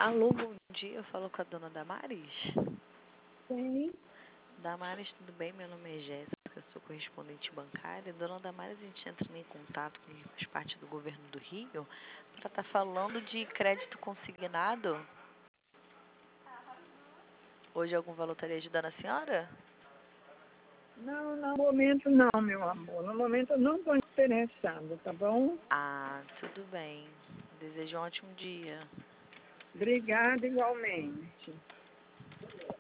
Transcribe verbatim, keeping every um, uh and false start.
Alô, bom dia. Eu falo com a dona Damares. Sim. Damares, tudo bem? Meu nome é Jéssica, sou correspondente bancária. Dona Damares, a gente entra em contato com quem faz parte do governo do Rio para estar falando de crédito consignado. Hoje algum valor estaria ajudando a senhora? Não, no momento não, meu amor. No momento eu não estou interessada, tá bom? Ah, tudo bem. Desejo um ótimo dia. Obrigada igualmente.